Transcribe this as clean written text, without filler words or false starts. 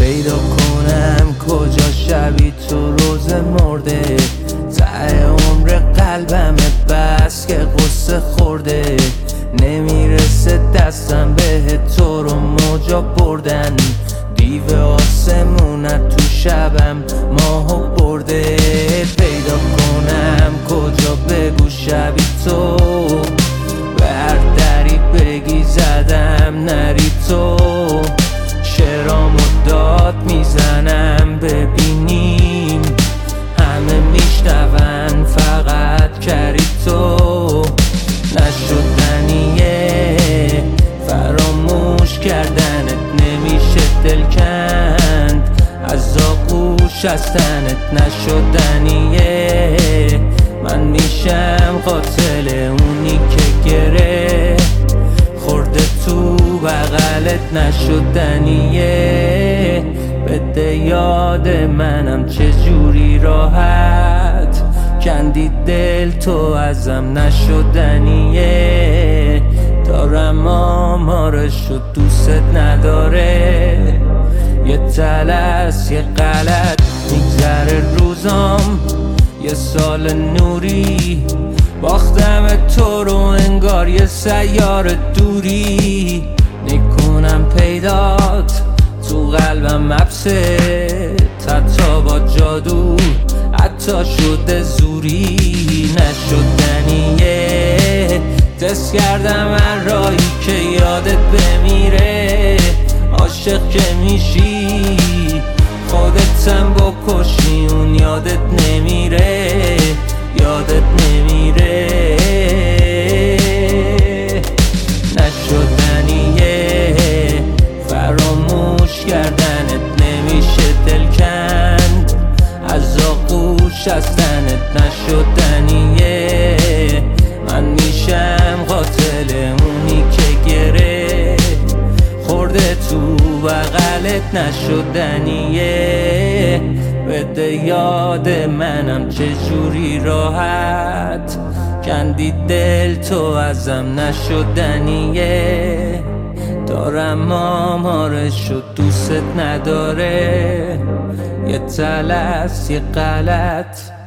پیدا کنم کجا شبی تو روز مرده، ته عمر قلبم بس که قصه خورده، نمیرسه دستم به تو رو موجا بردن، دیو آسمونت تو شبم ماهو برده. پیدا کنم کجا بگو شبی تو، به هر دری بگی زدم نری تو، شعرامو داد میزنم ببینیم همه میشنون فقط کری تو، نشدنیه فراموش کردنت، نمیشه دل کند از آغوش از تنت، نشدنیه من میشم قاتل اونی که گره خورده تو بغلت، نشدنیه بده یاد منم چجوری راحت کندی دل تو ازم، نشدنیه دارم آمارش و دوست نداره، یه تلس یه غلط میگذره روزام، یه سال نوری باختم تو رو انگار یه سیاره دوری، نکنم پیدات تو قلبم حبسه، حتی با جادو حتی شده زوری، نشدنیه دست کردم هر راهی که یادت بمیره، عاشق که میشی خودتم بکشی اون یادت نمیره، یادت نمیره، نشدنیه فراموش کردنت، نمیشه دل کند از آغوش از تنت، نشدنیه من میشم قاتل اونی که گره خورده تو بغلت، نشدنیه بده یاد منم چجوری راحت کندی دل تو ازم، نشدنیه دارم آمارش و دوست نداره، یه تلس یه غلط